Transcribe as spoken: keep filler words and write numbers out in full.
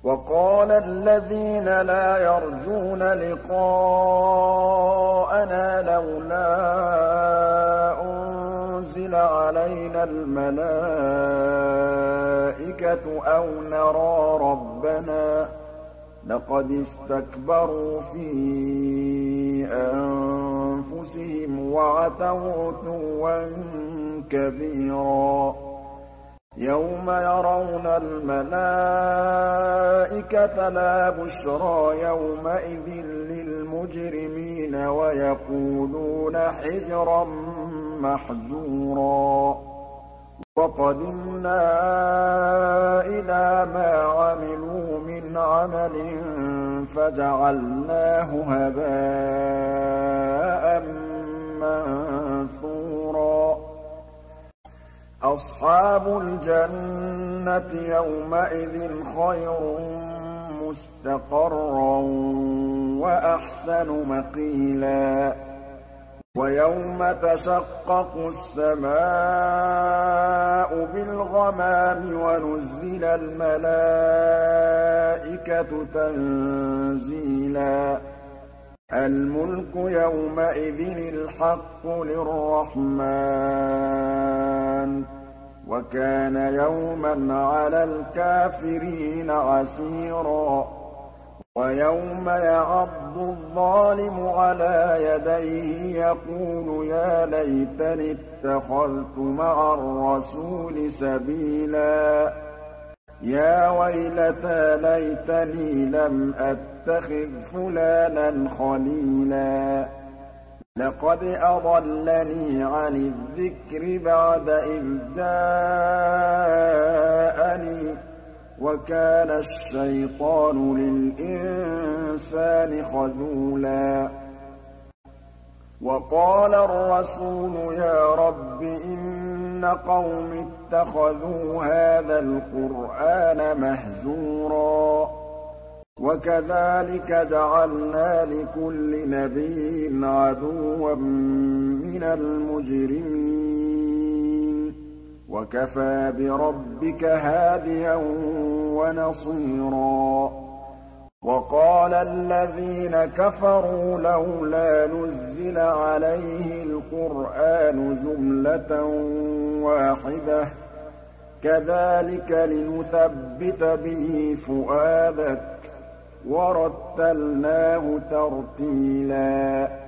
وَقَالَ الَّذِينَ لَا يَرْجُونَ لِقَاءَنَا لَوْلَا أُنزِلَ عَلَيْنَا الْمَلَائِكَةُ أَوْ نَرَىٰ رَبَّنَا ۗ لَقَدِ اسْتَكْبَرُوا فِي أَنفُسِهِمْ وَعَتَوْا عُتُوًّا كَبِيرًا يَوْمَ يَرَوْنَ الْمَلَائِكَةَ لَا بُشْرَىٰ يَوْمَئِذٍ لِّلْمُجْرِمِينَ وَيَقُولُونَ حِجْرًا مَّحْجُورًا وَقَدِمْنَا إِلَىٰ مَا عَمِلُوا مِنْ عَمَلٍ فَجَعَلْنَاهُ هَبَاءً مَّنثُورًا أَصْحَابُ الْجَنَّةِ يَوْمَئِذٍ خَيْرٌ مُّسْتَقَرًّا وَأَحْسَنُ مَقِيلًا وَيَوْمَ تَشَقَّقُ السَّمَاءُ بِالْغَمَامِ وَنُزِّلَ الْمَلَائِكَةُ تَنزِيلًا الْمُلْكُ يَوْمَئِذٍ الْحَقُّ لِلرَّحْمَٰنِ ۚ وَكَانَ يَوْمًا عَلَى الْكَافِرِينَ عَسِيرًا وَيَوْمَ يَعَضُّ الظَّالِمُ عَلَىٰ يَدَيْهِ يَقُولُ يَا لَيْتَنِي اتَّخَذْتُ مَعَ الرَّسُولِ سَبِيلًا يَا وَيْلَتَىٰ لَيْتَنِي لَمْ أَتَّخِذْ فُلَانًا خَلِيلًا لَّقَدْ أَضَلَّنِي عَنِ الذِّكْرِ بَعْدَ إِذْ جَاءَنِي ۗ وَكَانَ الشَّيْطَانُ لِلْإِنسَانِ خَذُولًا وَقَالَ الرَّسُولُ يَا رَبِّ إِنَّ قَوْمِي اتَّخَذُوا هَٰذَا الْقُرْآنَ مَهْجُورًا وَكَذَٰلِكَ جَعَلْنَا لِكُلِّ نَبِيٍّ عَدُوًّا مِّنَ الْمُجْرِمِينَ وَكَفَىٰ بِرَبِّكَ هَادِيًا وَنَصِيرًا وَقَالَ الَّذِينَ كَفَرُوا لَوْلَا نُزِّلَ عَلَيْهِ الْقُرْآنُ جُمْلَةً وَاحِدَةً ۚ كَذَٰلِكَ لِنُثَبِّتَ بِهِ فُؤَادَكَ ۖ وَرَتَّلْنَاهُ تَرْتِيلًا